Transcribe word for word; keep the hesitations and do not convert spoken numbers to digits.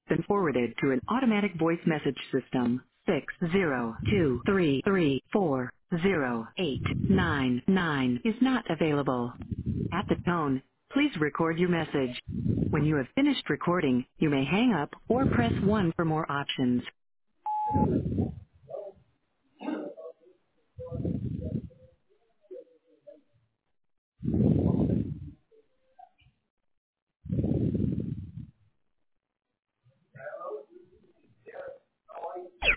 been forwarded to an automatic voice message system. Six zero two three three four zero eight nine nine is not available. At the tone, please record your message. When you have finished recording, you may hang up or press one for more options.